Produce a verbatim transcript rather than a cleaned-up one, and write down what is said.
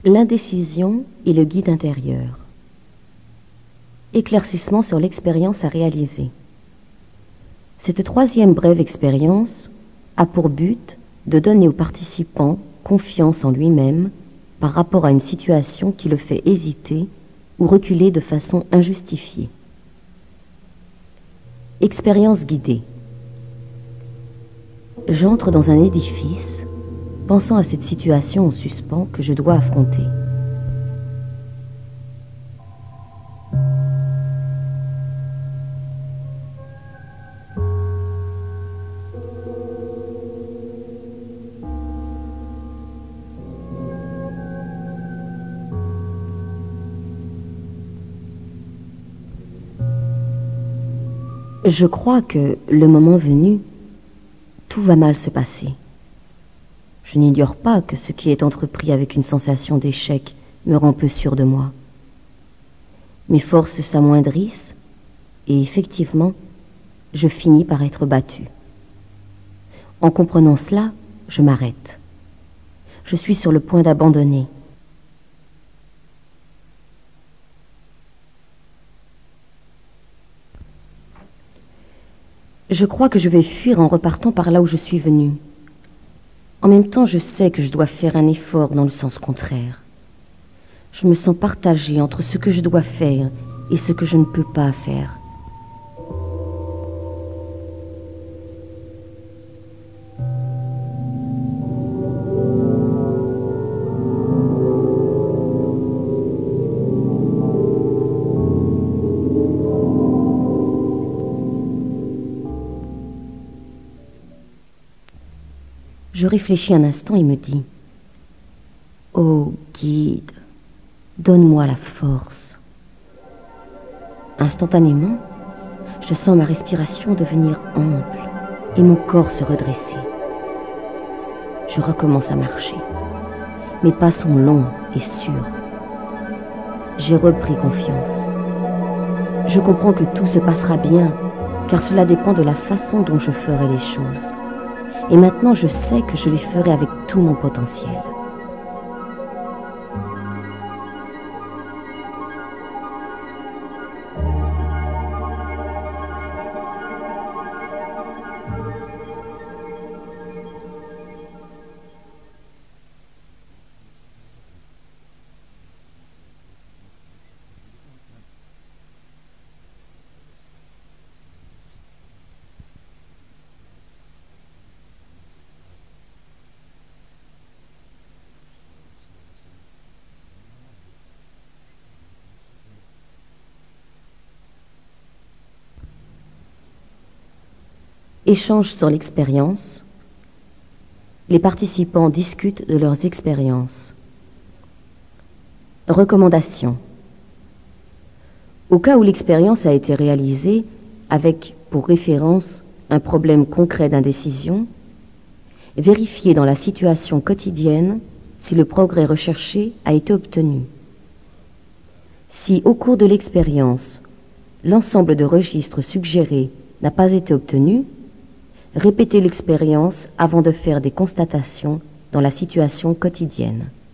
L'indécision et le guide intérieur. Éclaircissement sur l'expérience à réaliser. Cette troisième brève expérience a pour but de donner au participant confiance en lui-même par rapport à une situation qui le fait hésiter ou reculer de façon injustifiée. Expérience guidée. J'entre dans un édifice, pensant à cette situation en suspens que je dois affronter. Je crois que, le moment venu, tout va mal se passer. Je n'ignore pas que ce qui est entrepris avec une sensation d'échec me rend peu sûr de moi. Mes forces s'amoindrissent et effectivement, je finis par être battu. En comprenant cela, je m'arrête. Je suis sur le point d'abandonner. Je crois que je vais fuir en repartant par là où je suis venu. En même temps, je sais que je dois faire un effort dans le sens contraire. Je me sens partagée entre ce que je dois faire et ce que je ne peux pas faire. Je réfléchis un instant et me dis « Oh guide, donne-moi la force ». Instantanément, je sens ma respiration devenir ample et mon corps se redresser. Je recommence à marcher. Mes pas sont longs et sûrs. J'ai repris confiance. Je comprends que tout se passera bien, car cela dépend de la façon dont je ferai les choses. Et maintenant, je sais que je les ferai avec tout mon potentiel. Échange sur l'expérience. Les participants discutent de leurs expériences. Recommandations. Au cas où l'expérience a été réalisée avec pour référence un problème concret d'indécision, vérifiez dans la situation quotidienne si le progrès recherché a été obtenu. Si au cours de l'expérience, l'ensemble de registres suggérés n'a pas été obtenu, répétez l'expérience avant de faire des constatations dans la situation quotidienne.